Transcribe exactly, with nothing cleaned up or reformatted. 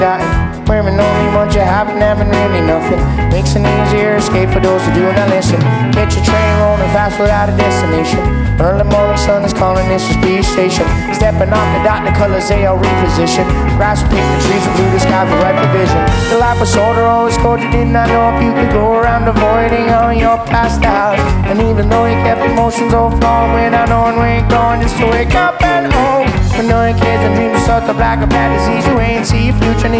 gotten. Women only want you having, having really nothing. Makes an easier escape for those who do not listen. Get your train rolling fast without a destination. Early morning sun is calling, this is Speed Station. Stepping off the dot, the colors they all reposition. Grass will pick the trees and blue, the sky for right provision. The life was shorter, always cold, you did not know if you could go around avoiding all your past hours. And even though you kept emotions overflowing without knowing where you're going, just to wake up and home. When knowing kids and dreams start to black or bad disease, you ain't see your future.